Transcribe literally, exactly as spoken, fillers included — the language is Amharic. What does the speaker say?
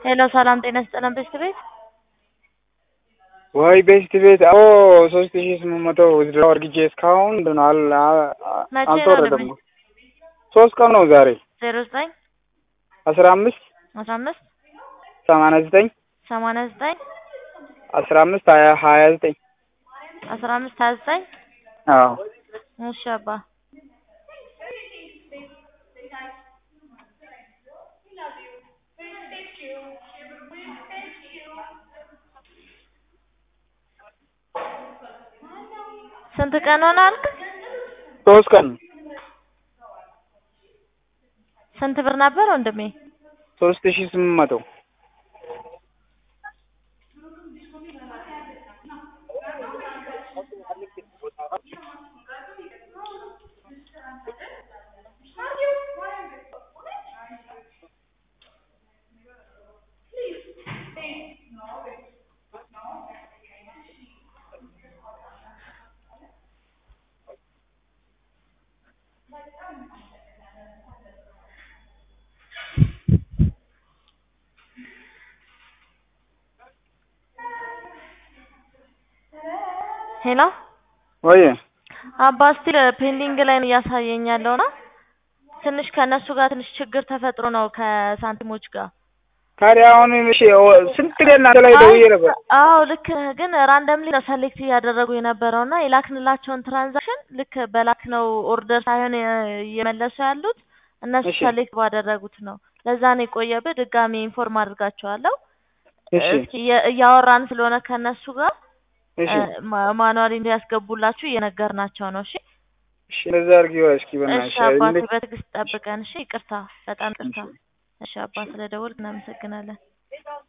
ሄሎ ሰላም ጤና ይስጥልን ቤስት ቤት ወይ ቤስት ቤት አዎ ሶስት ሺህ ስምንት መቶ ወዝድሮ አርግጄ እስካሁን እንደናል አልተወረደም። ሶስት ቀን ነው ዛሬ ዜሮ ዘጠኝ አስራ አምስት አስራ አምስት ሰማንያ ዘጠኝ ሰማንያ ዘጠኝ አስራ አምስት ሀያ ዘጠኝ አስራ አምስት ሀያ ዘጠኝ አዎ እሺ አባ ስንት ቀን ሆኗል? ሶስት ቀን። ስንት ብር ነበር ወንድሜ? ሶስት ሺህ ስምንት መቶ ሄሎ ወይ አባ ስቲል ፔንዲንግ ላይ ነው ያሳየኝ ያለውና ትንሽ ከነሱ ጋር ትንሽ ችግር ተፈጥሮ ነው ከሳንቲሞች ጋር ታዲያ አሁን እሺ ስንት ገና ላይ ደውዬ ነበር። አዎ ልክ ግን ራንደምሊ ነው ሰሌክት ያደረጉ የነበረውና የላክንላቸውን ትራንዛክሽን ልክ በላክነው ኦርደር ሳይሆን እየመለሱ ያሉት እነሱ ሰሌክት ባደረጉት ነው። ለዛ ነው የቆየበት። ድጋሚ ኢንፎርም አድርጋቸዋለሁ። እሺ እያወራን ስለሆነ ከነሱ ጋር እሺ ማኑዋሊ እንዲያስገቡላችሁ እየነገርናቸው ነው። እሺ እሺ ለዛ አርጊው እስኪ በእናትሽ እሺ አባቴ በትዕግስት ጠብቀን። እሺ ይቅርታ በጣም ይቅርታ። እሺ አባ ስለደወልክ እናመሰግናለን።